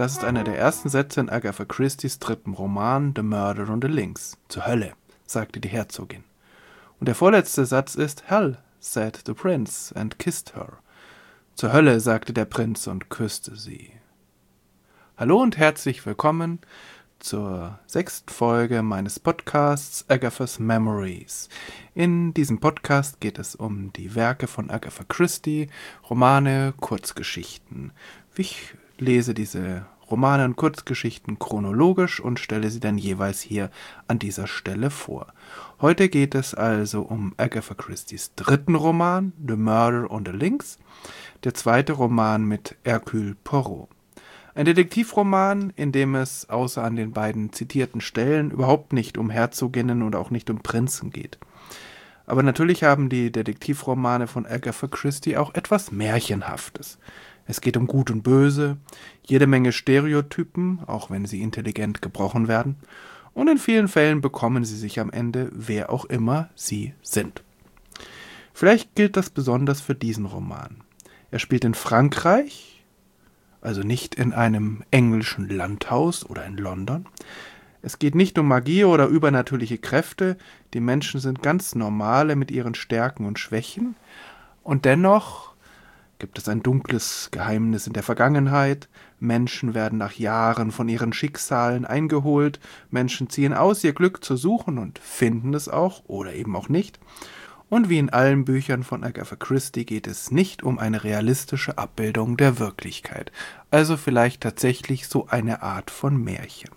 Das ist einer der ersten Sätze in Agatha Christie's dritten Roman The Murder on the Links. Zur Hölle, sagte die Herzogin. Und der vorletzte Satz ist Hell, said the prince and kissed her. Zur Hölle, sagte der Prinz und küsste sie. Hallo und herzlich willkommen zur 6. Folge meines Podcasts Agatha's Memories. In diesem Podcast geht es um die Werke von Agatha Christie, Romane, Kurzgeschichten. Ich lese diese Romane und Kurzgeschichten chronologisch und stelle sie dann jeweils hier an dieser Stelle vor. Heute geht es also um Agatha Christie's dritten Roman, The Murder on the Links, der zweite Roman mit Hercule Poirot. Ein Detektivroman, in dem es außer an den beiden zitierten Stellen überhaupt nicht um Herzoginnen und auch nicht um Prinzen geht. Aber natürlich haben die Detektivromane von Agatha Christie auch etwas Märchenhaftes. Es geht um Gut und Böse, jede Menge Stereotypen, auch wenn sie intelligent gebrochen werden, und in vielen Fällen bekommen sie sich am Ende, wer auch immer sie sind. Vielleicht gilt das besonders für diesen Roman. Er spielt in Frankreich, also nicht in einem englischen Landhaus oder in London. Es geht nicht um Magie oder übernatürliche Kräfte, die Menschen sind ganz normale mit ihren Stärken und Schwächen, und dennoch gibt es ein dunkles Geheimnis in der Vergangenheit. Menschen werden nach Jahren von ihren Schicksalen eingeholt. Menschen ziehen aus, ihr Glück zu suchen und finden es auch oder eben auch nicht. Und wie in allen Büchern von Agatha Christie geht es nicht um eine realistische Abbildung der Wirklichkeit. Also vielleicht tatsächlich so eine Art von Märchen.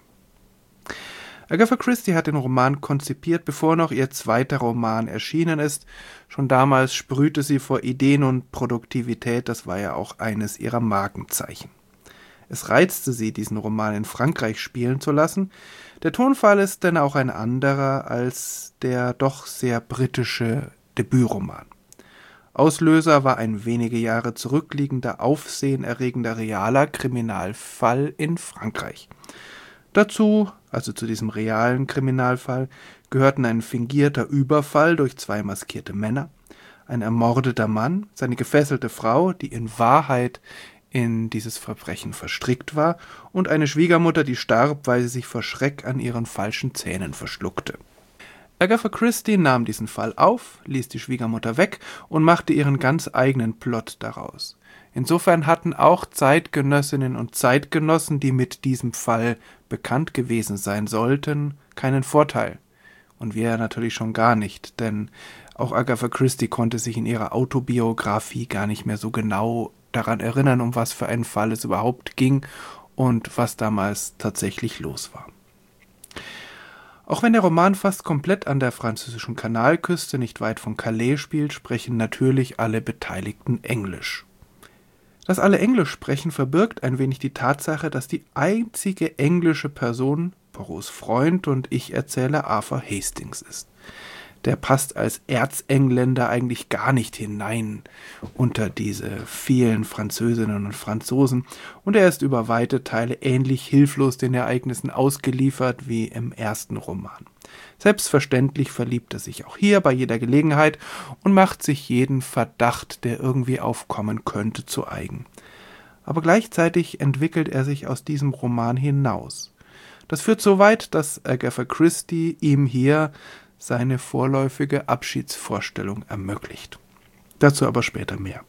Agatha Christie hat den Roman konzipiert, bevor noch ihr zweiter Roman erschienen ist. Schon damals sprühte sie vor Ideen und Produktivität, das war ja auch eines ihrer Markenzeichen. Es reizte sie, diesen Roman in Frankreich spielen zu lassen. Der Tonfall ist denn auch ein anderer als der doch sehr britische Debütroman. Auslöser war ein wenige Jahre zurückliegender, aufsehenerregender realer Kriminalfall in Frankreich. Dazu, also zu diesem realen Kriminalfall, gehörten ein fingierter Überfall durch 2 maskierte Männer, ein ermordeter Mann, seine gefesselte Frau, die in Wahrheit in dieses Verbrechen verstrickt war, und eine Schwiegermutter, die starb, weil sie sich vor Schreck an ihren falschen Zähnen verschluckte. Agatha Christie nahm diesen Fall auf, ließ die Schwiegermutter weg und machte ihren ganz eigenen Plot daraus. Insofern hatten auch Zeitgenössinnen und Zeitgenossen, die mit diesem Fall bekannt gewesen sein sollten, keinen Vorteil. Und wir natürlich schon gar nicht, denn auch Agatha Christie konnte sich in ihrer Autobiografie gar nicht mehr so genau daran erinnern, um was für einen Fall es überhaupt ging und was damals tatsächlich los war. Auch wenn der Roman fast komplett an der französischen Kanalküste nicht weit von Calais spielt, sprechen natürlich alle Beteiligten Englisch. Dass alle Englisch sprechen, verbirgt ein wenig die Tatsache, dass die einzige englische Person Poirots Freund und Ich-Erzähler Arthur Hastings ist. Der passt als Erzengländer eigentlich gar nicht hinein unter diese vielen Französinnen und Franzosen, und er ist über weite Teile ähnlich hilflos den Ereignissen ausgeliefert wie im ersten Roman. Selbstverständlich verliebt er sich auch hier bei jeder Gelegenheit und macht sich jeden Verdacht, der irgendwie aufkommen könnte, zu eigen. Aber gleichzeitig entwickelt er sich aus diesem Roman hinaus. Das führt so weit, dass Agatha Christie ihm hier seine vorläufige Abschiedsvorstellung ermöglicht. Dazu aber später mehr.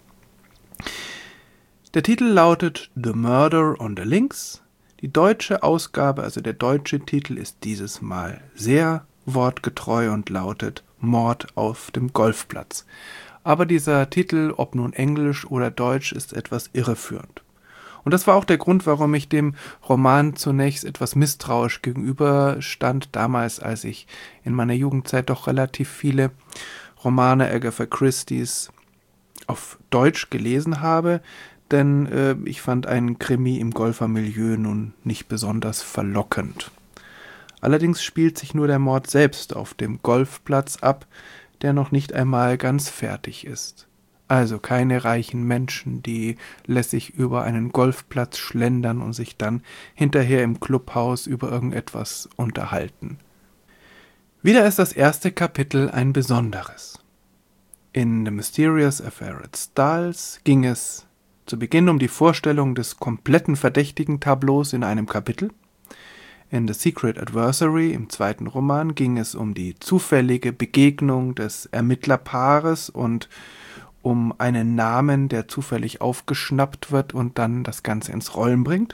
Der Titel lautet The Murder on the Links. Die deutsche Ausgabe, also der deutsche Titel, ist dieses Mal sehr wortgetreu und lautet Mord auf dem Golfplatz. Aber dieser Titel, ob nun Englisch oder Deutsch, ist etwas irreführend. Und das war auch der Grund, warum ich dem Roman zunächst etwas misstrauisch gegenüberstand, damals, als ich in meiner Jugendzeit doch relativ viele Romane Agatha Christies auf Deutsch gelesen habe, denn ich fand einen Krimi im Golfermilieu nun nicht besonders verlockend. Allerdings spielt sich nur der Mord selbst auf dem Golfplatz ab, der noch nicht einmal ganz fertig ist. Also keine reichen Menschen, die lässig über einen Golfplatz schlendern und sich dann hinterher im Clubhaus über irgendetwas unterhalten. Wieder ist das erste Kapitel ein besonderes. In The Mysterious Affair at Styles ging es Zu Beginn um die Vorstellung des kompletten Verdächtigen-Tableaus in einem Kapitel. In The Secret Adversary, im zweiten Roman, ging es um die zufällige Begegnung des Ermittlerpaares und um einen Namen, der zufällig aufgeschnappt wird und dann das Ganze ins Rollen bringt.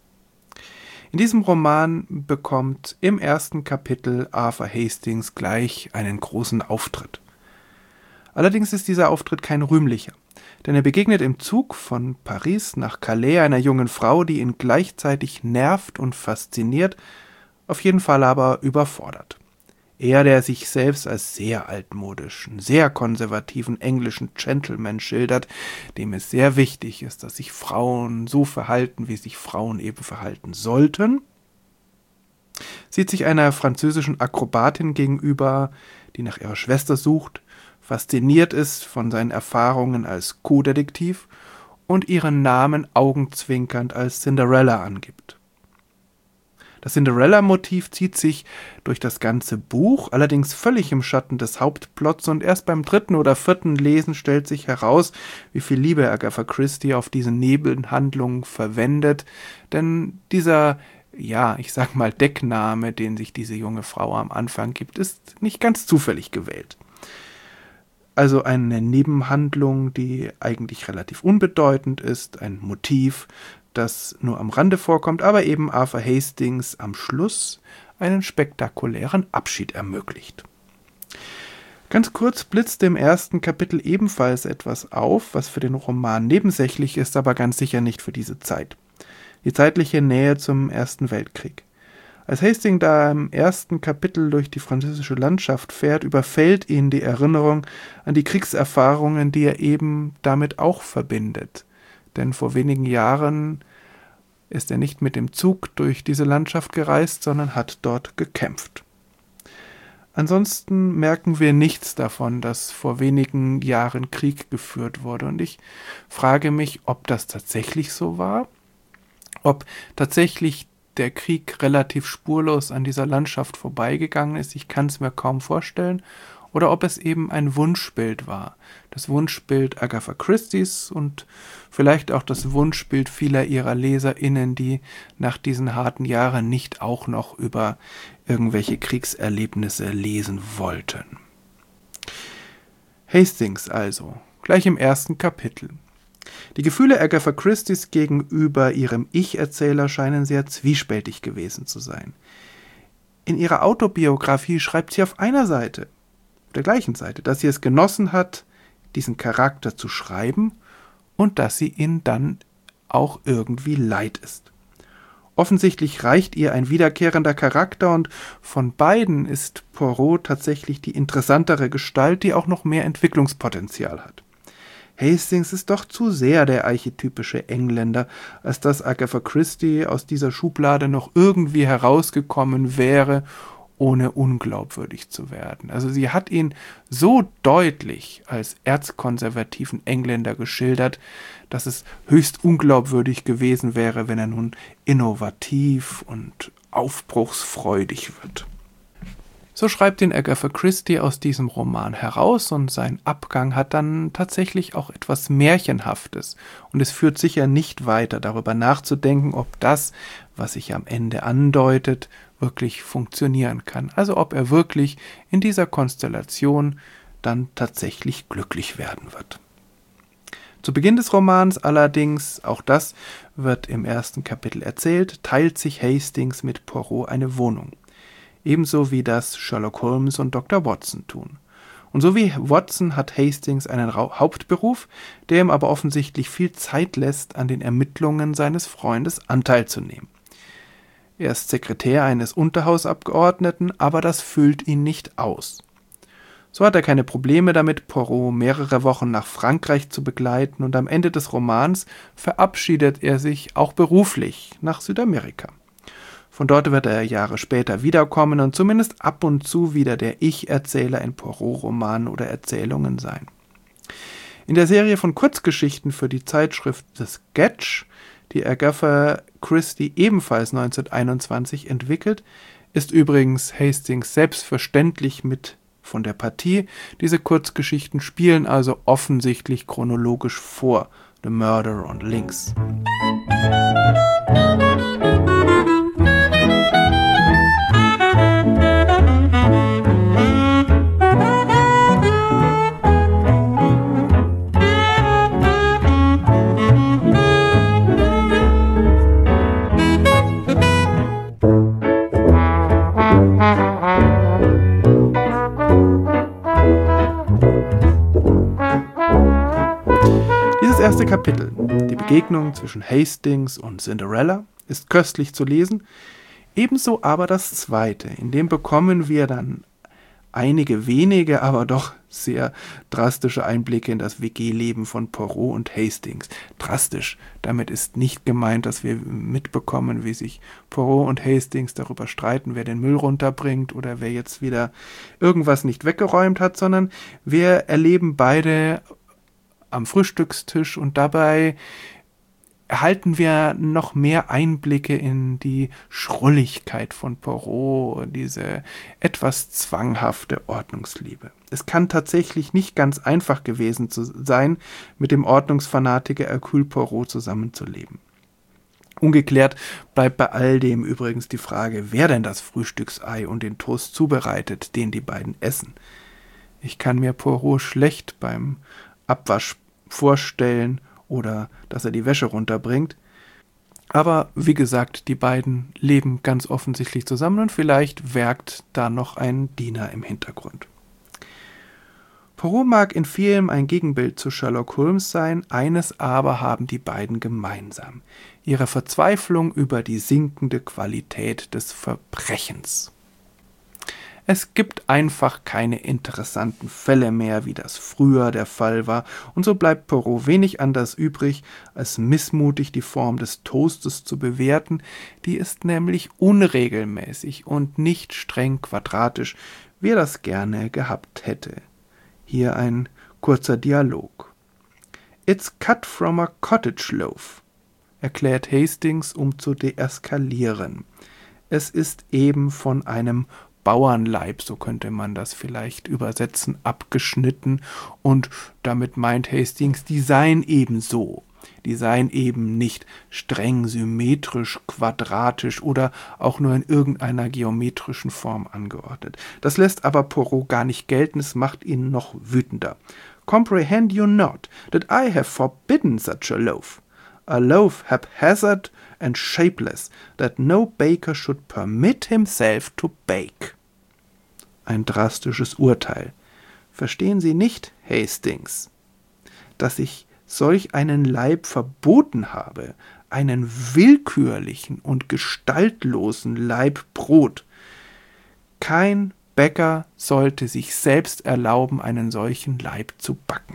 In diesem Roman bekommt im ersten Kapitel Arthur Hastings gleich einen großen Auftritt. Allerdings ist dieser Auftritt kein rühmlicher, denn er begegnet im Zug von Paris nach Calais einer jungen Frau, die ihn gleichzeitig nervt und fasziniert, auf jeden Fall aber überfordert. Er, der sich selbst als sehr altmodischen, sehr konservativen englischen Gentleman schildert, dem es sehr wichtig ist, dass sich Frauen so verhalten, wie sich Frauen eben verhalten sollten, sieht sich einer französischen Akrobatin gegenüber, die nach ihrer Schwester sucht, fasziniert ist von seinen Erfahrungen als Co-Detektiv und ihren Namen augenzwinkernd als Cinderella angibt. Das Cinderella-Motiv zieht sich durch das ganze Buch, allerdings völlig im Schatten des Hauptplots, und erst beim 3. oder 4. Lesen stellt sich heraus, wie viel Liebe Agatha Christie auf diese Nebenhandlung verwendet, denn dieser, ja, ich sag mal Deckname, den sich diese junge Frau am Anfang gibt, ist nicht ganz zufällig gewählt. Also eine Nebenhandlung, die eigentlich relativ unbedeutend ist, ein Motiv, das nur am Rande vorkommt, aber eben Arthur Hastings am Schluss einen spektakulären Abschied ermöglicht. Ganz kurz blitzt im ersten Kapitel ebenfalls etwas auf, was für den Roman nebensächlich ist, aber ganz sicher nicht für diese Zeit. Die zeitliche Nähe zum Ersten Weltkrieg. Als Hastings da im ersten Kapitel durch die französische Landschaft fährt, überfällt ihn die Erinnerung an die Kriegserfahrungen, die er eben damit auch verbindet. Denn vor wenigen Jahren ist er nicht mit dem Zug durch diese Landschaft gereist, sondern hat dort gekämpft. Ansonsten merken wir nichts davon, dass vor wenigen Jahren Krieg geführt wurde. Und ich frage mich, ob das tatsächlich so war, ob tatsächlich der Krieg relativ spurlos an dieser Landschaft vorbeigegangen ist. Ich kann es mir kaum vorstellen. Oder ob es eben ein Wunschbild war. Das Wunschbild Agatha Christies und vielleicht auch das Wunschbild vieler ihrer LeserInnen, die nach diesen harten Jahren nicht auch noch über irgendwelche Kriegserlebnisse lesen wollten. Hastings also, gleich im ersten Kapitel. Die Gefühle Agatha Christies gegenüber ihrem Ich-Erzähler scheinen sehr zwiespältig gewesen zu sein. In ihrer Autobiografie schreibt sie auf einer Seite, der gleichen Seite, dass sie es genossen hat, diesen Charakter zu schreiben und dass sie ihn dann auch irgendwie leid ist. Offensichtlich reicht ihr ein wiederkehrender Charakter und von beiden ist Poirot tatsächlich die interessantere Gestalt, die auch noch mehr Entwicklungspotenzial hat. Hastings ist doch zu sehr der archetypische Engländer, als dass Agatha Christie aus dieser Schublade noch irgendwie herausgekommen wäre, ohne unglaubwürdig zu werden. Also sie hat ihn so deutlich als erzkonservativen Engländer geschildert, dass es höchst unglaubwürdig gewesen wäre, wenn er nun innovativ und aufbruchsfreudig wird. So schreibt ihn Agatha Christie aus diesem Roman heraus und sein Abgang hat dann tatsächlich auch etwas Märchenhaftes und es führt sicher nicht weiter, darüber nachzudenken, ob das, was sich am Ende andeutet, wirklich funktionieren kann. Also ob er wirklich in dieser Konstellation dann tatsächlich glücklich werden wird. Zu Beginn des Romans allerdings, auch das wird im ersten Kapitel erzählt, teilt sich Hastings mit Poirot eine Wohnung. Ebenso wie das Sherlock Holmes und Dr. Watson tun. Und so wie Watson hat Hastings einen Hauptberuf, der ihm aber offensichtlich viel Zeit lässt, an den Ermittlungen seines Freundes Anteil zu nehmen. Er ist Sekretär eines Unterhausabgeordneten, aber das füllt ihn nicht aus. So hat er keine Probleme damit, Poirot mehrere Wochen nach Frankreich zu begleiten und am Ende des Romans verabschiedet er sich auch beruflich nach Südamerika. Von dort wird er Jahre später wiederkommen und zumindest ab und zu wieder der Ich-Erzähler in Poirot-Romanen oder Erzählungen sein. In der Serie von Kurzgeschichten für die Zeitschrift The Sketch, die Agatha Christie ebenfalls 1921 entwickelt, ist übrigens Hastings selbstverständlich mit von der Partie. Diese Kurzgeschichten spielen also offensichtlich chronologisch vor The Murder on the Links. Dieses erste Kapitel, die Begegnung zwischen Hastings und Cinderella, ist köstlich zu lesen, ebenso aber das zweite. In dem bekommen wir dann einige wenige, aber doch sehr drastische Einblicke in das WG-Leben von Poirot und Hastings. Drastisch, damit ist nicht gemeint, dass wir mitbekommen, wie sich Poirot und Hastings darüber streiten, wer den Müll runterbringt oder wer jetzt wieder irgendwas nicht weggeräumt hat, sondern wir erleben beide am Frühstückstisch und dabei erhalten wir noch mehr Einblicke in die Schrulligkeit von Poirot, diese etwas zwanghafte Ordnungsliebe. Es kann tatsächlich nicht ganz einfach gewesen sein, mit dem Ordnungsfanatiker Hercule Poirot zusammenzuleben. Ungeklärt bleibt bei all dem übrigens die Frage, wer denn das Frühstücksei und den Toast zubereitet, den die beiden essen. Ich kann mir Poirot schlecht beim Abwasch vorstellen oder dass er die Wäsche runterbringt. Aber wie gesagt, die beiden leben ganz offensichtlich zusammen und vielleicht werkt da noch ein Diener im Hintergrund. Poirot mag in vielem ein Gegenbild zu Sherlock Holmes sein, eines aber haben die beiden gemeinsam: ihre Verzweiflung über die sinkende Qualität des Verbrechens. Es gibt einfach keine interessanten Fälle mehr, wie das früher der Fall war, und so bleibt Poirot wenig anders übrig, als missmutig die Form des Toastes zu bewerten, die ist nämlich unregelmäßig und nicht streng quadratisch, wie er das gerne gehabt hätte. Hier ein kurzer Dialog. "It's cut from a cottage loaf", erklärt Hastings, um zu deeskalieren. Es ist eben von einem Bauernleib, so könnte man das vielleicht übersetzen, abgeschnitten, und damit meint Hastings, die seien eben so. Die seien eben nicht streng symmetrisch, quadratisch oder auch nur in irgendeiner geometrischen Form angeordnet. Das lässt aber Poirot gar nicht gelten, es macht ihn noch wütender. "Comprehend you not that I have forbidden such a loaf? A loaf haphazard and shapeless, that no baker should permit himself to bake." Ein drastisches Urteil. Verstehen Sie nicht, Hastings, dass ich solch einen Leib verboten habe, einen willkürlichen und gestaltlosen Laib Brot? Kein Bäcker sollte sich selbst erlauben, einen solchen Laib zu backen.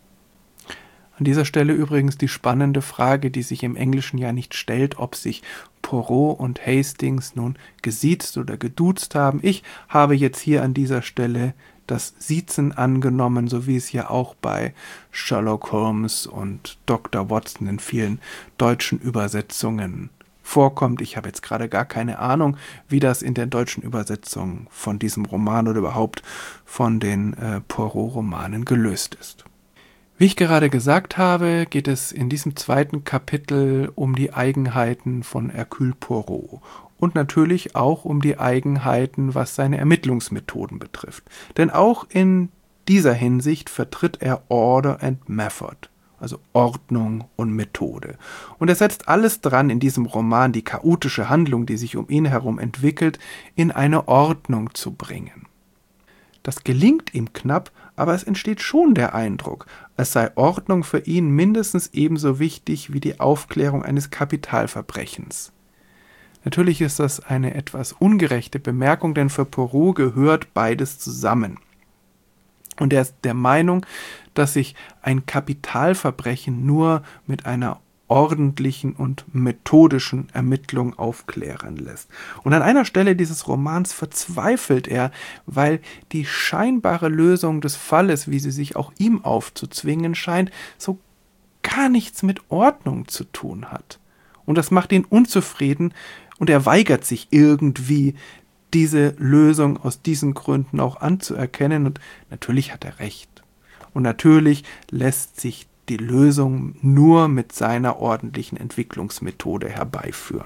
An dieser Stelle übrigens die spannende Frage, die sich im Englischen ja nicht stellt, ob sich Poirot und Hastings nun gesiezt oder geduzt haben. Ich habe jetzt hier an dieser Stelle das Siezen angenommen, so wie es ja auch bei Sherlock Holmes und Dr. Watson in vielen deutschen Übersetzungen vorkommt. Ich habe jetzt gerade gar keine Ahnung, wie das in der deutschen Übersetzung von diesem Roman oder überhaupt von den Poirot-Romanen gelöst ist. Wie ich gerade gesagt habe, geht es in diesem zweiten Kapitel um die Eigenheiten von Hercule Poirot und natürlich auch um die Eigenheiten, was seine Ermittlungsmethoden betrifft. Denn auch in dieser Hinsicht vertritt er Order and Method, also Ordnung und Methode. Und er setzt alles dran, in diesem Roman die chaotische Handlung, die sich um ihn herum entwickelt, in eine Ordnung zu bringen. Das gelingt ihm knapp, aber es entsteht schon der Eindruck, als sei Ordnung für ihn mindestens ebenso wichtig wie die Aufklärung eines Kapitalverbrechens. Natürlich ist das eine etwas ungerechte Bemerkung, denn für Poirot gehört beides zusammen. Und er ist der Meinung, dass sich ein Kapitalverbrechen nur mit einer ordentlichen und methodischen Ermittlung aufklären lässt. Und an einer Stelle dieses Romans verzweifelt er, weil die scheinbare Lösung des Falles, wie sie sich auch ihm aufzuzwingen scheint, so gar nichts mit Ordnung zu tun hat. Und das macht ihn unzufrieden und er weigert sich irgendwie, diese Lösung aus diesen Gründen auch anzuerkennen. Und natürlich hat er recht. Und natürlich lässt sich die Lösung nur mit seiner ordentlichen Entwicklungsmethode herbeiführen.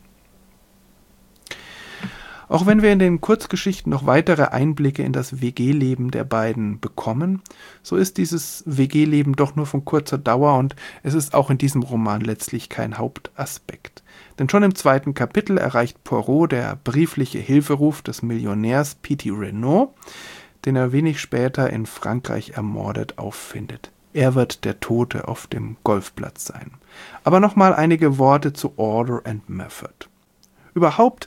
Auch wenn wir in den Kurzgeschichten noch weitere Einblicke in das WG-Leben der beiden bekommen, so ist dieses WG-Leben doch nur von kurzer Dauer und es ist auch in diesem Roman letztlich kein Hauptaspekt. Denn schon im 2. Kapitel erreicht Poirot der briefliche Hilferuf des Millionärs Petey Renaud, den er wenig später in Frankreich ermordet auffindet. Er wird der Tote auf dem Golfplatz sein. Aber nochmal einige Worte zu Order and Method. Überhaupt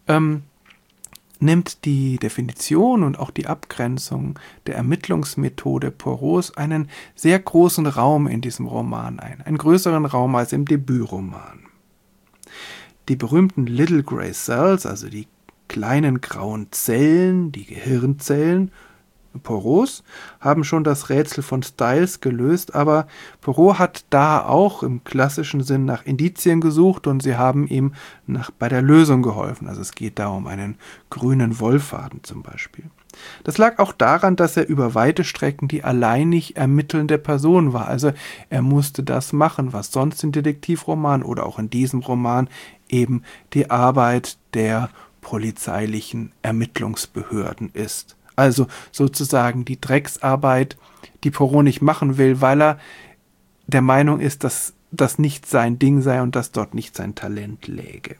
nimmt die Definition und auch die Abgrenzung der Ermittlungsmethode Poirots einen sehr großen Raum in diesem Roman ein, einen größeren Raum als im Debütroman. Die berühmten Little Grey Cells, also die kleinen grauen Zellen, die Gehirnzellen Poirots, haben schon das Rätsel von Styles gelöst, aber Poirot hat da auch im klassischen Sinn nach Indizien gesucht und sie haben ihm bei der Lösung geholfen. Also es geht da um einen grünen Wollfaden zum Beispiel. Das lag auch daran, dass er über weite Strecken die alleinig ermittelnde Person war. Also er musste das machen, was sonst in Detektivromanen oder auch in diesem Roman eben die Arbeit der polizeilichen Ermittlungsbehörden ist. Also sozusagen die Drecksarbeit, die Poirot nicht machen will, weil er der Meinung ist, dass das nicht sein Ding sei und dass dort nicht sein Talent läge.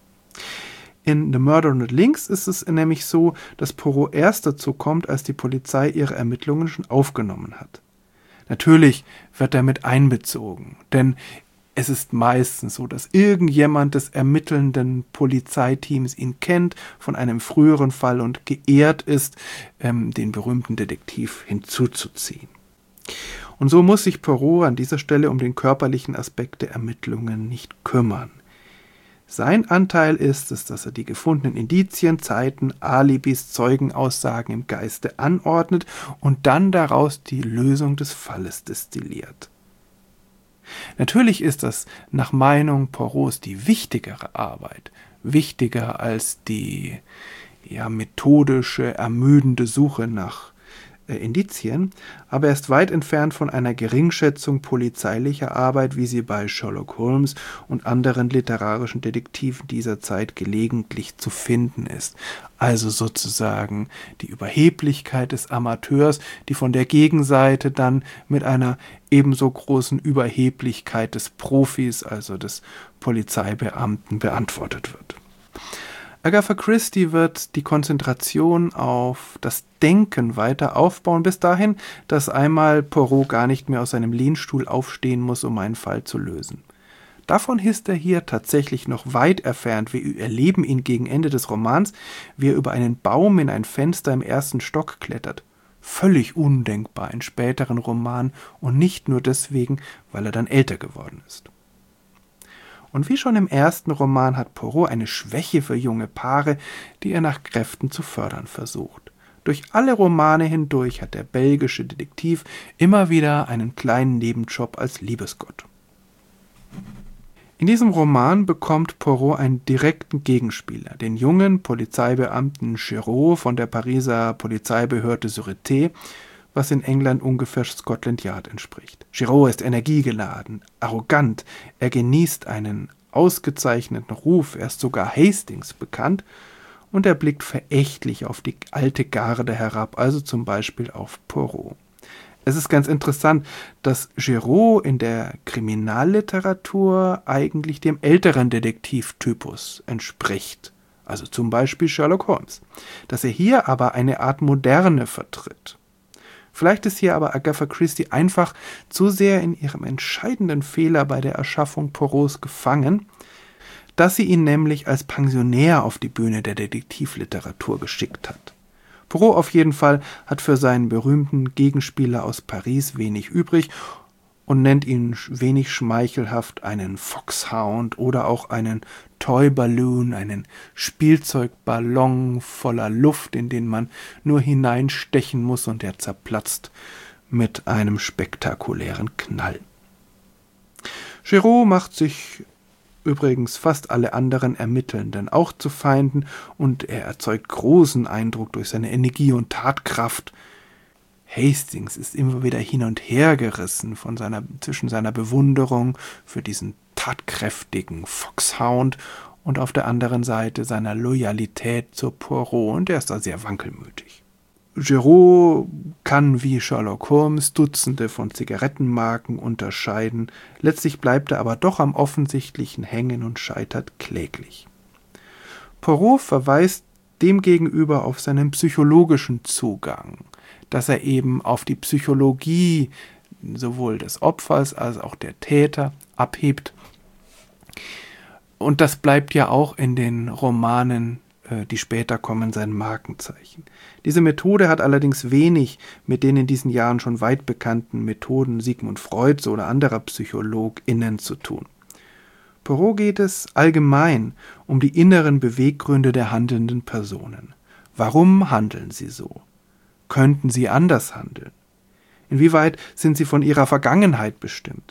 In The Murder on the Links ist es nämlich so, dass Poirot erst dazu kommt, als die Polizei ihre Ermittlungen schon aufgenommen hat. Natürlich wird er mit einbezogen, denn es ist meistens so, dass irgendjemand des ermittelnden Polizeiteams ihn kennt von einem früheren Fall und geehrt ist, den berühmten Detektiv hinzuzuziehen. Und so muss sich Poirot an dieser Stelle um den körperlichen Aspekt der Ermittlungen nicht kümmern. Sein Anteil ist es, dass er die gefundenen Indizien, Zeiten, Alibis, Zeugenaussagen im Geiste anordnet und dann daraus die Lösung des Falles destilliert. Natürlich ist das nach Meinung Poirots die wichtigere Arbeit, wichtiger als die methodische, ermüdende Suche nach Indizien, aber er ist weit entfernt von einer Geringschätzung polizeilicher Arbeit, wie sie bei Sherlock Holmes und anderen literarischen Detektiven dieser Zeit gelegentlich zu finden ist. Also sozusagen die Überheblichkeit des Amateurs, die von der Gegenseite dann mit einer ebenso großen Überheblichkeit des Profis, also des Polizeibeamten, beantwortet wird. Agatha Christie wird die Konzentration auf das Denken weiter aufbauen, bis dahin, dass einmal Poirot gar nicht mehr aus seinem Lehnstuhl aufstehen muss, um einen Fall zu lösen. Davon ist er hier tatsächlich noch weit entfernt. Wir erleben ihn gegen Ende des Romans, wie er über einen Baum in ein Fenster im 1. Stock klettert. Völlig undenkbar in späteren Romanen und nicht nur deswegen, weil er dann älter geworden ist. Und wie schon im ersten Roman hat Poirot eine Schwäche für junge Paare, die er nach Kräften zu fördern versucht. Durch alle Romane hindurch hat der belgische Detektiv immer wieder einen kleinen Nebenjob als Liebesgott. In diesem Roman bekommt Poirot einen direkten Gegenspieler, den jungen Polizeibeamten Giraud von der Pariser Polizeibehörde Sûreté, was in England ungefähr Scotland Yard entspricht. Giraud ist energiegeladen, arrogant, er genießt einen ausgezeichneten Ruf, er ist sogar Hastings bekannt und er blickt verächtlich auf die alte Garde herab, also zum Beispiel auf Poirot. Es ist ganz interessant, dass Giraud in der Kriminalliteratur eigentlich dem älteren Detektivtypus entspricht, also zum Beispiel Sherlock Holmes, dass er hier aber eine Art Moderne vertritt. Vielleicht ist hier aber Agatha Christie einfach zu sehr in ihrem entscheidenden Fehler bei der Erschaffung Poirots gefangen, dass sie ihn nämlich als Pensionär auf die Bühne der Detektivliteratur geschickt hat. Poirot auf jeden Fall hat für seinen berühmten Gegenspieler aus Paris wenig übrig und nennt ihn wenig schmeichelhaft einen Foxhound oder auch einen Toy Balloon, einen Spielzeugballon voller Luft, in den man nur hineinstechen muss und der zerplatzt mit einem spektakulären Knall. Giraud macht sich übrigens fast alle anderen Ermittelnden auch zu Feinden und er erzeugt großen Eindruck durch seine Energie und Tatkraft. Hastings ist immer wieder hin und her gerissen zwischen seiner Bewunderung für diesen tatkräftigen Foxhound und auf der anderen Seite seiner Loyalität zu Poirot, und er ist da sehr wankelmütig. Giraud kann wie Sherlock Holmes Dutzende von Zigarettenmarken unterscheiden, letztlich bleibt er aber doch am Offensichtlichen hängen und scheitert kläglich. Poirot verweist demgegenüber auf seinen psychologischen Zugang, dass er eben auf die Psychologie sowohl des Opfers als auch der Täter abhebt. Und das bleibt ja auch in den Romanen, die später kommen, sein Markenzeichen. Diese Methode hat allerdings wenig mit den in diesen Jahren schon weit bekannten Methoden Sigmund Freuds oder anderer PsychologInnen zu tun. Poirot geht es allgemein um die inneren Beweggründe der handelnden Personen. Warum handeln sie so? Könnten sie anders handeln? Inwieweit sind sie von ihrer Vergangenheit bestimmt?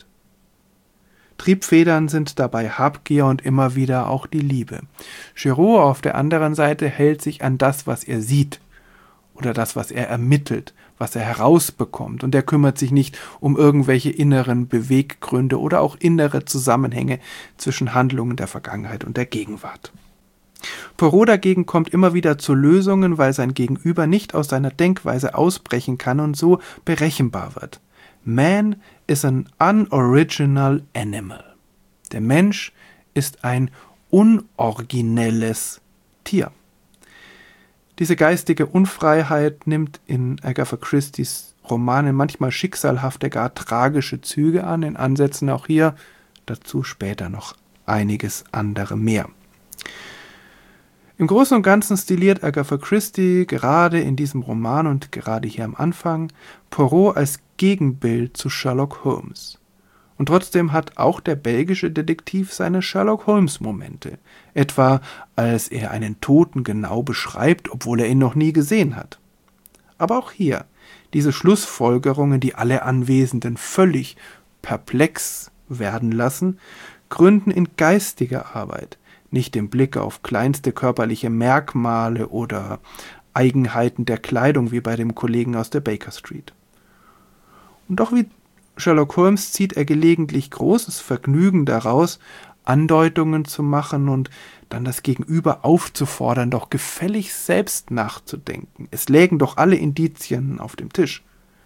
Triebfedern sind dabei Habgier und immer wieder auch die Liebe. Giraud auf der anderen Seite hält sich an das, was er sieht oder das, was er ermittelt, was er herausbekommt, und er kümmert sich nicht um irgendwelche inneren Beweggründe oder auch innere Zusammenhänge zwischen Handlungen der Vergangenheit und der Gegenwart. Poirot dagegen kommt immer wieder zu Lösungen, weil sein Gegenüber nicht aus seiner Denkweise ausbrechen kann und so berechenbar wird. Man is an unoriginal animal. Der Mensch ist ein unoriginelles Tier. Diese geistige Unfreiheit nimmt in Agatha Christies Romanen manchmal schicksalhafte, gar tragische Züge an, in Ansätzen auch hier, dazu später noch einiges andere mehr. Im Großen und Ganzen stiliert Agatha Christie gerade in diesem Roman und gerade hier am Anfang Poirot als Gegenbild zu Sherlock Holmes. Und trotzdem hat auch der belgische Detektiv seine Sherlock-Holmes-Momente, etwa als er einen Toten genau beschreibt, obwohl er ihn noch nie gesehen hat. Aber auch hier, diese Schlussfolgerungen, die alle Anwesenden völlig perplex werden lassen, gründen in geistiger Arbeit, nicht im Blick auf kleinste körperliche Merkmale oder Eigenheiten der Kleidung wie bei dem Kollegen aus der Baker Street. Und doch wie Sherlock Holmes zieht er gelegentlich großes Vergnügen daraus, Andeutungen zu machen und dann das Gegenüber aufzufordern, doch gefällig selbst nachzudenken. Es lägen doch alle Indizien auf dem Tisch.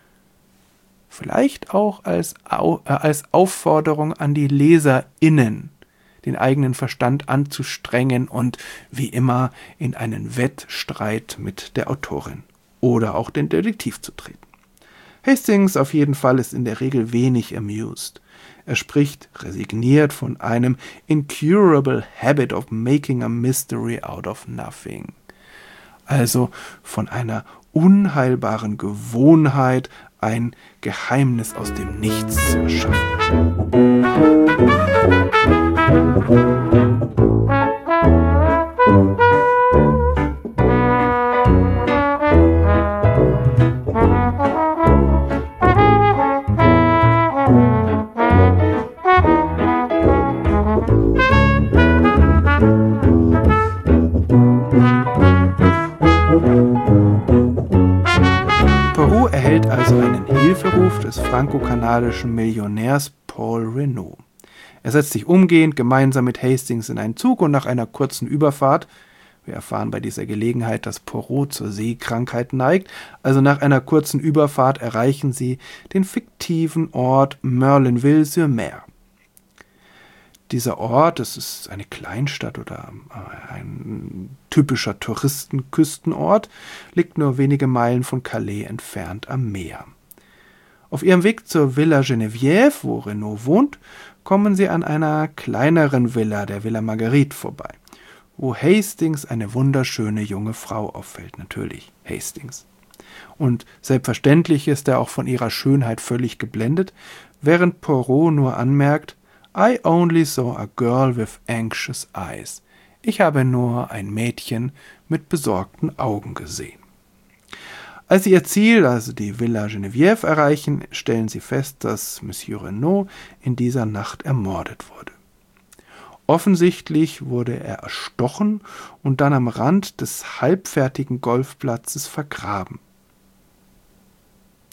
Vielleicht auch als Aufforderung an die LeserInnen, den eigenen Verstand anzustrengen und wie immer in einen Wettstreit mit der Autorin oder auch den Detektiv zu treten. Hastings auf jeden Fall ist in der Regel wenig amused. Er spricht resigniert von einem incurable habit of making a mystery out of nothing. Also von einer unheilbaren Gewohnheit, ein Geheimnis aus dem Nichts zu erschaffen. Poirot erhält also einen Hilferuf des franko-kanadischen Millionärs Paul Renaud. Er setzt sich umgehend gemeinsam mit Hastings in einen Zug und nach einer kurzen Überfahrt, wir erfahren bei dieser Gelegenheit, dass Poirot zur Seekrankheit neigt, also nach einer kurzen Überfahrt erreichen sie den fiktiven Ort Merlinville-sur-Mer. Dieser Ort, das ist eine Kleinstadt oder ein typischer Touristenküstenort, liegt nur wenige Meilen von Calais entfernt am Meer. Auf ihrem Weg zur Villa Geneviève, wo Renaud wohnt, kommen sie an einer kleineren Villa, der Villa Marguerite, vorbei, wo Hastings eine wunderschöne junge Frau auffällt, natürlich Hastings. Und selbstverständlich ist er auch von ihrer Schönheit völlig geblendet, während Poirot nur anmerkt, I only saw a girl with anxious eyes. Ich habe nur ein Mädchen mit besorgten Augen gesehen. Als sie ihr Ziel, also die Villa Geneviève, erreichen, stellen sie fest, dass Monsieur Renaud in dieser Nacht ermordet wurde. Offensichtlich wurde er erstochen und dann am Rand des halbfertigen Golfplatzes vergraben.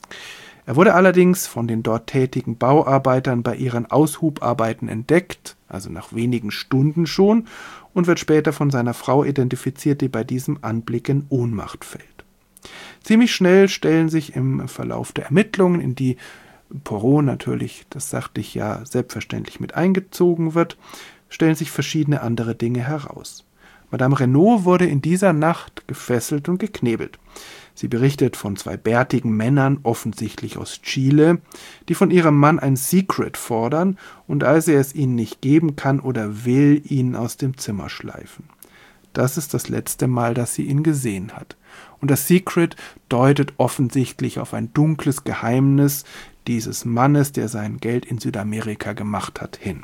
Er wurde allerdings von den dort tätigen Bauarbeitern bei ihren Aushubarbeiten entdeckt, also nach wenigen Stunden schon, und wird später von seiner Frau identifiziert, die bei diesem Anblick in Ohnmacht fällt. Ziemlich schnell stellen sich im Verlauf der Ermittlungen, in die Poirot natürlich, das sagte ich ja, selbstverständlich mit eingezogen wird, stellen sich verschiedene andere Dinge heraus. Madame Renaud wurde in dieser Nacht gefesselt und geknebelt. Sie berichtet von 2 bärtigen Männern, offensichtlich aus Chile, die von ihrem Mann ein Secret fordern und als er es ihnen nicht geben kann oder will, ihn aus dem Zimmer schleifen. Das ist das letzte Mal, dass sie ihn gesehen hat. Und das Secret deutet offensichtlich auf ein dunkles Geheimnis dieses Mannes, der sein Geld in Südamerika gemacht hat, hin.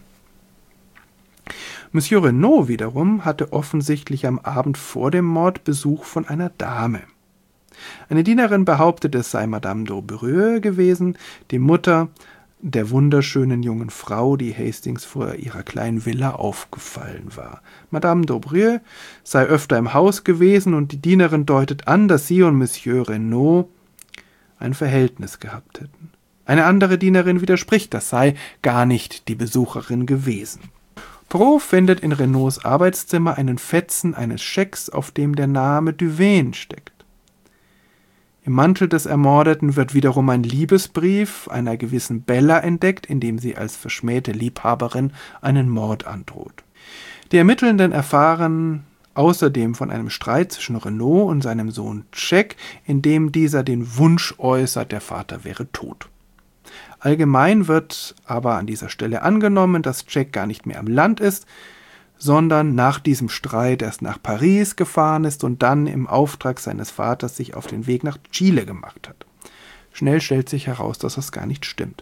Monsieur Renaud wiederum hatte offensichtlich am Abend vor dem Mord Besuch von einer Dame. Eine Dienerin behauptet, es sei Madame d'Aubrieux gewesen, die Mutter der wunderschönen jungen Frau, die Hastings vor ihrer kleinen Villa aufgefallen war. Madame d'Aubrieux sei öfter im Haus gewesen und die Dienerin deutet an, dass sie und Monsieur Renaud ein Verhältnis gehabt hätten. Eine andere Dienerin widerspricht, das sei gar nicht die Besucherin gewesen. Poirot findet in Renauds Arbeitszimmer einen Fetzen eines Schecks, auf dem der Name Duvain steckt. Im Mantel des Ermordeten wird wiederum ein Liebesbrief einer gewissen Bella entdeckt, in dem sie als verschmähte Liebhaberin einen Mord androht. Die Ermittelnden erfahren außerdem von einem Streit zwischen Renaud und seinem Sohn Jack, in dem dieser den Wunsch äußert, der Vater wäre tot. Allgemein wird aber an dieser Stelle angenommen, dass Jack gar nicht mehr am Land ist, sondern nach diesem Streit erst nach Paris gefahren ist und dann im Auftrag seines Vaters sich auf den Weg nach Chile gemacht hat. Schnell stellt sich heraus, dass das gar nicht stimmt.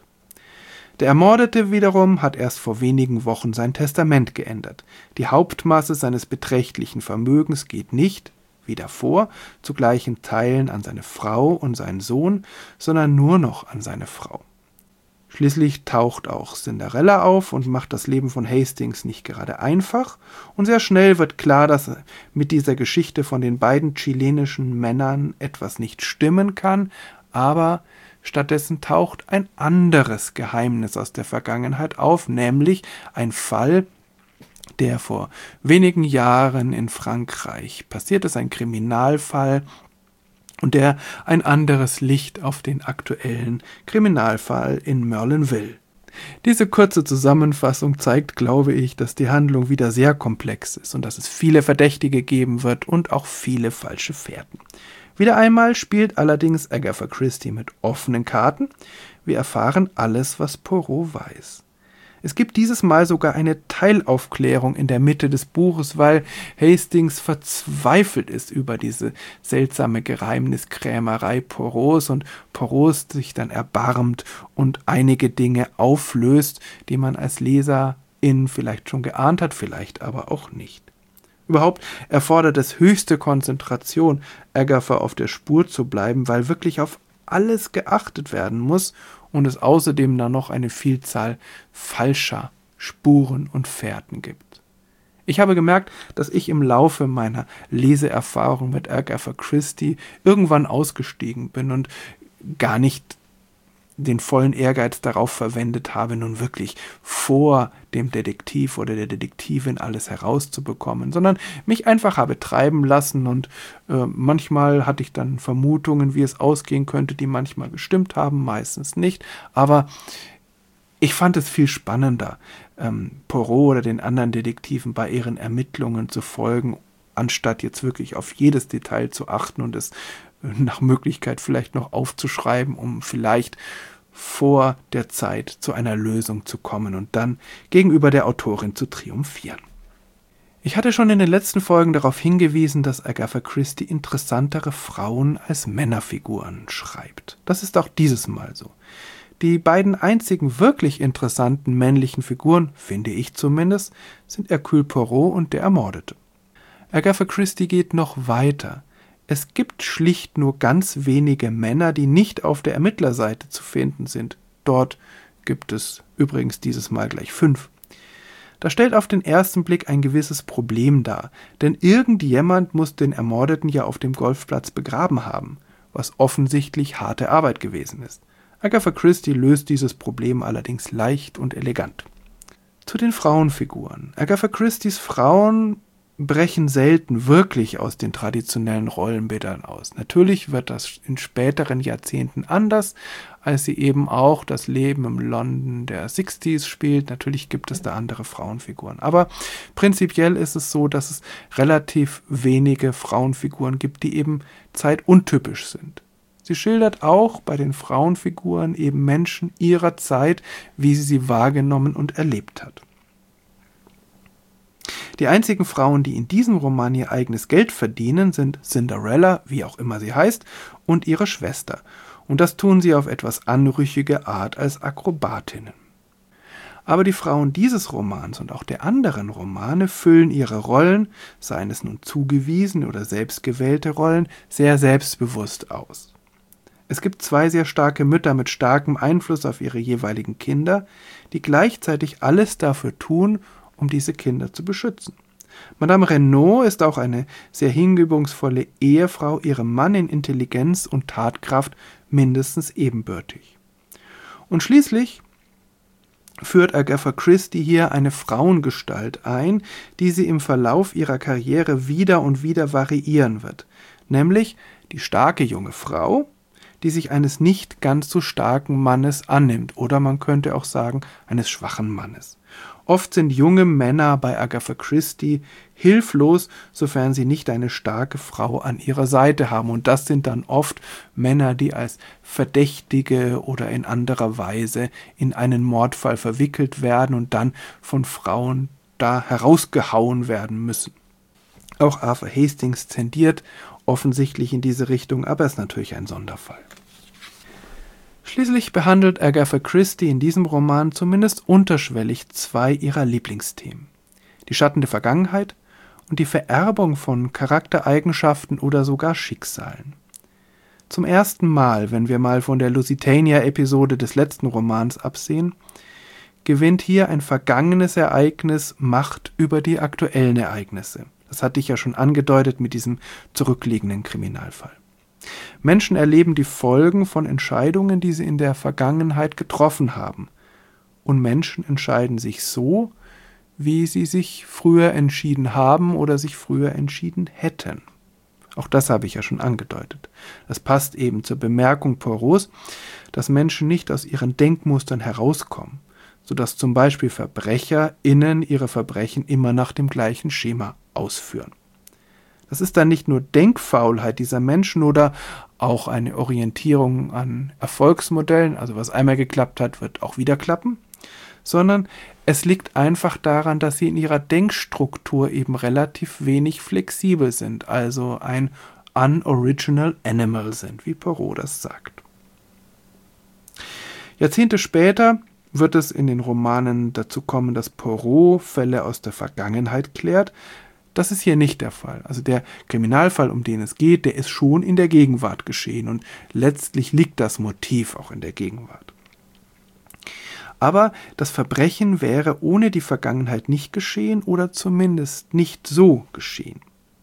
Der Ermordete wiederum hat erst vor wenigen Wochen sein Testament geändert. Die Hauptmasse seines beträchtlichen Vermögens geht nicht, wie davor, zu gleichen Teilen an seine Frau und seinen Sohn, sondern nur noch an seine Frau. Schließlich taucht auch Cinderella auf und macht das Leben von Hastings nicht gerade einfach. Und sehr schnell wird klar, dass mit dieser Geschichte von den beiden chilenischen Männern etwas nicht stimmen kann. Aber stattdessen taucht ein anderes Geheimnis aus der Vergangenheit auf, nämlich ein Fall, der vor wenigen Jahren in Frankreich passiert ist, ein Kriminalfall, und der ein anderes Licht auf den aktuellen Kriminalfall in Merlinville. Diese kurze Zusammenfassung zeigt, glaube ich, dass die Handlung wieder sehr komplex ist und dass es viele Verdächtige geben wird und auch viele falsche Fährten. Wieder einmal spielt allerdings Agatha Christie mit offenen Karten. Wir erfahren alles, was Poirot weiß. Es gibt dieses Mal sogar eine Teilaufklärung in der Mitte des Buches, weil Hastings verzweifelt ist über diese seltsame Geheimniskrämerei Poirots und Poirot sich dann erbarmt und einige Dinge auflöst, die man als Leserin vielleicht schon geahnt hat, vielleicht aber auch nicht. Überhaupt erfordert es höchste Konzentration, Agatha auf der Spur zu bleiben, weil wirklich auf alles geachtet werden muss und es außerdem dann noch eine Vielzahl falscher Spuren und Fährten gibt. Ich habe gemerkt, dass ich im Laufe meiner Leseerfahrung mit Agatha Christie irgendwann ausgestiegen bin und gar nicht den vollen Ehrgeiz darauf verwendet habe, nun wirklich vor dem Detektiv oder der Detektivin alles herauszubekommen, sondern mich einfach habe treiben lassen und manchmal hatte ich dann Vermutungen, wie es ausgehen könnte, die manchmal gestimmt haben, meistens nicht, aber ich fand es viel spannender, Poirot oder den anderen Detektiven bei ihren Ermittlungen zu folgen, anstatt jetzt wirklich auf jedes Detail zu achten und es nach Möglichkeit vielleicht noch aufzuschreiben, um vielleicht vor der Zeit zu einer Lösung zu kommen und dann gegenüber der Autorin zu triumphieren. Ich hatte schon in den letzten Folgen darauf hingewiesen, dass Agatha Christie interessantere Frauen als Männerfiguren schreibt. Das ist auch dieses Mal so. Die beiden einzigen wirklich interessanten männlichen Figuren, finde ich zumindest, sind Hercule Poirot und der Ermordete. Agatha Christie geht noch weiter. Es gibt schlicht nur ganz wenige Männer, die nicht auf der Ermittlerseite zu finden sind. Dort gibt es übrigens dieses Mal gleich 5. Das stellt auf den ersten Blick ein gewisses Problem dar, denn irgendjemand muss den Ermordeten ja auf dem Golfplatz begraben haben, was offensichtlich harte Arbeit gewesen ist. Agatha Christie löst dieses Problem allerdings leicht und elegant. Zu den Frauenfiguren. Agatha Christies Frauen brechen selten wirklich aus den traditionellen Rollenbildern aus. Natürlich wird das in späteren Jahrzehnten anders, als sie eben auch das Leben im London der 60s spielt. Natürlich gibt es da andere Frauenfiguren. Aber prinzipiell ist es so, dass es relativ wenige Frauenfiguren gibt, die eben zeituntypisch sind. Sie schildert auch bei den Frauenfiguren eben Menschen ihrer Zeit, wie sie wahrgenommen und erlebt hat. Die einzigen Frauen, die in diesem Roman ihr eigenes Geld verdienen, sind Cinderella, wie auch immer sie heißt, und ihre Schwester. Und das tun sie auf etwas anrüchige Art als Akrobatinnen. Aber die Frauen dieses Romans und auch der anderen Romane füllen ihre Rollen, seien es nun zugewiesene oder selbstgewählte Rollen, sehr selbstbewusst aus. Es gibt zwei sehr starke Mütter mit starkem Einfluss auf ihre jeweiligen Kinder, die gleichzeitig alles dafür tun, um diese Kinder zu beschützen. Madame Renaud ist auch eine sehr hingebungsvolle Ehefrau, ihrem Mann in Intelligenz und Tatkraft mindestens ebenbürtig. Und schließlich führt Agatha Christie hier eine Frauengestalt ein, die sie im Verlauf ihrer Karriere wieder und wieder variieren wird, nämlich die starke junge Frau, die sich eines nicht ganz so starken Mannes annimmt, oder man könnte auch sagen, eines schwachen Mannes. Oft sind junge Männer bei Agatha Christie hilflos, sofern sie nicht eine starke Frau an ihrer Seite haben. Und das sind dann oft Männer, die als Verdächtige oder in anderer Weise in einen Mordfall verwickelt werden und dann von Frauen da herausgehauen werden müssen. Auch Arthur Hastings tendiert offensichtlich in diese Richtung, aber ist natürlich ein Sonderfall. Schließlich behandelt Agatha Christie in diesem Roman zumindest unterschwellig zwei ihrer Lieblingsthemen: die Schatten der Vergangenheit und die Vererbung von Charaktereigenschaften oder sogar Schicksalen. Zum ersten Mal, wenn wir mal von der Lusitania-Episode des letzten Romans absehen, gewinnt hier ein vergangenes Ereignis Macht über die aktuellen Ereignisse. Das hatte ich ja schon angedeutet mit diesem zurückliegenden Kriminalfall. Menschen erleben die Folgen von Entscheidungen, die sie in der Vergangenheit getroffen haben. Und Menschen entscheiden sich so, wie sie sich früher entschieden haben oder sich früher entschieden hätten. Auch das habe ich ja schon angedeutet. Das passt eben zur Bemerkung Poirots, dass Menschen nicht aus ihren Denkmustern herauskommen, sodass zum Beispiel VerbrecherInnen ihre Verbrechen immer nach dem gleichen Schema ausführen. Das ist dann nicht nur Denkfaulheit dieser Menschen oder auch eine Orientierung an Erfolgsmodellen, also was einmal geklappt hat, wird auch wieder klappen, sondern es liegt einfach daran, dass sie in ihrer Denkstruktur eben relativ wenig flexibel sind, also ein unoriginal animal sind, wie Poirot das sagt. Jahrzehnte später wird es in den Romanen dazu kommen, dass Poirot Fälle aus der Vergangenheit klärt. Das ist hier nicht der Fall. Also der Kriminalfall, um den es geht, der ist schon in der Gegenwart geschehen und letztlich liegt das Motiv auch in der Gegenwart. Aber das Verbrechen wäre ohne die Vergangenheit nicht geschehen oder zumindest nicht so geschehen.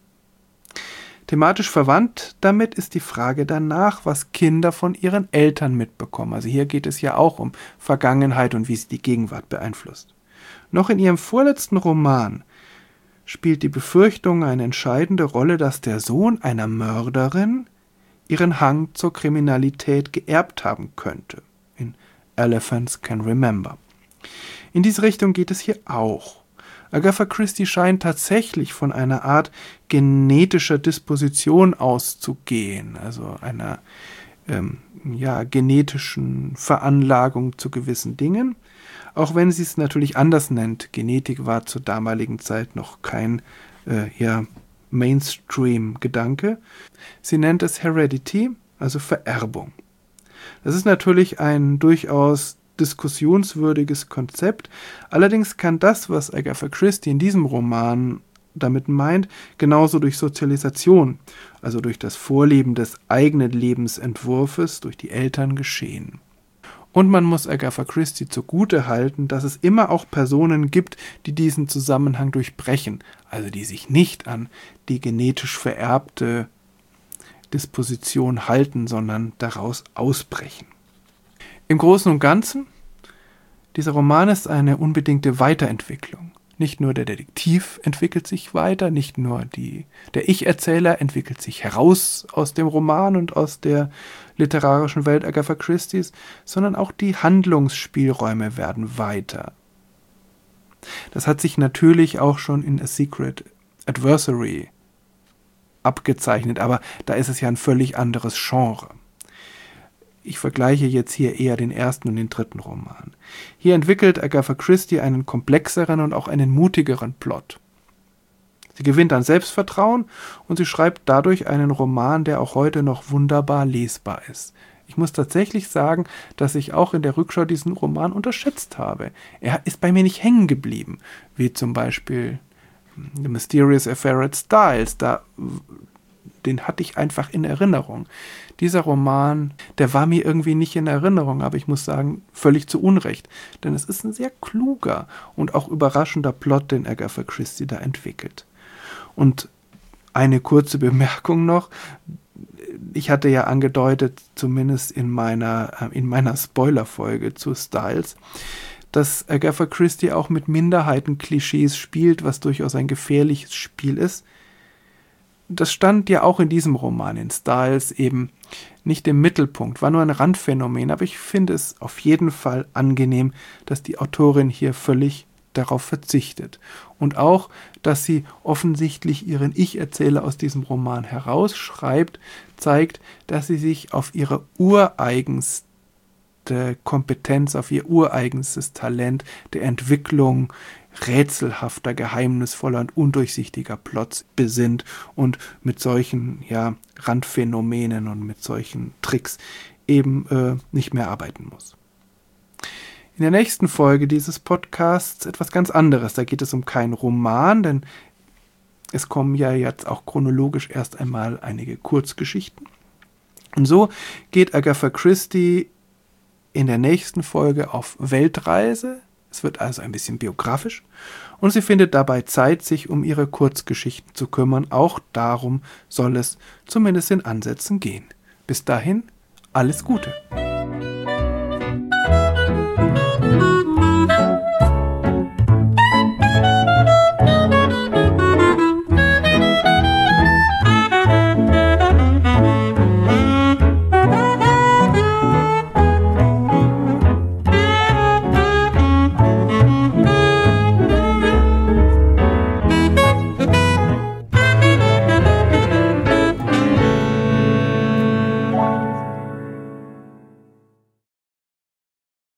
Thematisch verwandt damit ist die Frage danach, was Kinder von ihren Eltern mitbekommen. Also hier geht es ja auch um Vergangenheit und wie sie die Gegenwart beeinflusst. Noch in ihrem vorletzten Roman spielt die Befürchtung eine entscheidende Rolle, dass der Sohn einer Mörderin ihren Hang zur Kriminalität geerbt haben könnte. In Elephants Can Remember. In diese Richtung geht es hier auch. Agatha Christie scheint tatsächlich von einer Art genetischer Disposition auszugehen, also einer genetischen Veranlagung zu gewissen Dingen. Auch wenn sie es natürlich anders nennt. Genetik war zur damaligen Zeit noch kein Mainstream-Gedanke. Sie nennt es Heredity, also Vererbung. Das ist natürlich ein durchaus diskussionswürdiges Konzept. Allerdings kann das, was Agatha Christie in diesem Roman damit meint, genauso durch Sozialisation, also durch das Vorleben des eigenen Lebensentwurfs durch die Eltern geschehen. Und man muss Agatha Christie zugute halten, dass es immer auch Personen gibt, die diesen Zusammenhang durchbrechen, also die sich nicht an die genetisch vererbte Disposition halten, sondern daraus ausbrechen. Im Großen und Ganzen, dieser Roman ist eine unbedingte Weiterentwicklung. Nicht nur der Detektiv entwickelt sich weiter, nicht nur der Ich-Erzähler entwickelt sich heraus aus dem Roman und aus der literarischen Welt Agatha Christie's, sondern auch die Handlungsspielräume werden weiter. Das hat sich natürlich auch schon in A Secret Adversary abgezeichnet, aber da ist es ja ein völlig anderes Genre. Ich vergleiche jetzt hier eher den ersten und den dritten Roman. Hier entwickelt Agatha Christie einen komplexeren und auch einen mutigeren Plot. Sie gewinnt an Selbstvertrauen und sie schreibt dadurch einen Roman, der auch heute noch wunderbar lesbar ist. Ich muss tatsächlich sagen, dass ich auch in der Rückschau diesen Roman unterschätzt habe. Er ist bei mir nicht hängen geblieben, wie zum Beispiel The Mysterious Affair at Styles. Den hatte ich einfach in Erinnerung. Dieser Roman, der war mir irgendwie nicht in Erinnerung, aber ich muss sagen, völlig zu Unrecht. Denn es ist ein sehr kluger und auch überraschender Plot, den Agatha Christie da entwickelt. Und eine kurze Bemerkung noch. Ich hatte ja angedeutet, zumindest in meiner Spoiler-Folge zu Styles, dass Agatha Christie auch mit Minderheitenklischees spielt, was durchaus ein gefährliches Spiel ist. Das stand ja auch in diesem Roman in Styles eben nicht im Mittelpunkt, war nur ein Randphänomen, aber ich finde es auf jeden Fall angenehm, dass die Autorin hier völlig darauf verzichtet. Und auch, dass sie offensichtlich ihren Ich-Erzähler aus diesem Roman herausschreibt, zeigt, dass sie sich auf ihre ureigenste Kompetenz, auf ihr ureigenstes Talent der Entwicklung rätselhafter, geheimnisvoller und undurchsichtiger Plots besinnt und mit solchen Randphänomenen und mit solchen Tricks eben nicht mehr arbeiten muss. In der nächsten Folge dieses Podcasts etwas ganz anderes. Da geht es um keinen Roman, denn es kommen ja jetzt auch chronologisch erst einmal einige Kurzgeschichten. Und so geht Agatha Christie in der nächsten Folge auf Weltreise. Es wird also ein bisschen biografisch und sie findet dabei Zeit, sich um ihre Kurzgeschichten zu kümmern. Auch darum soll es zumindest in Ansätzen gehen. Bis dahin, alles Gute.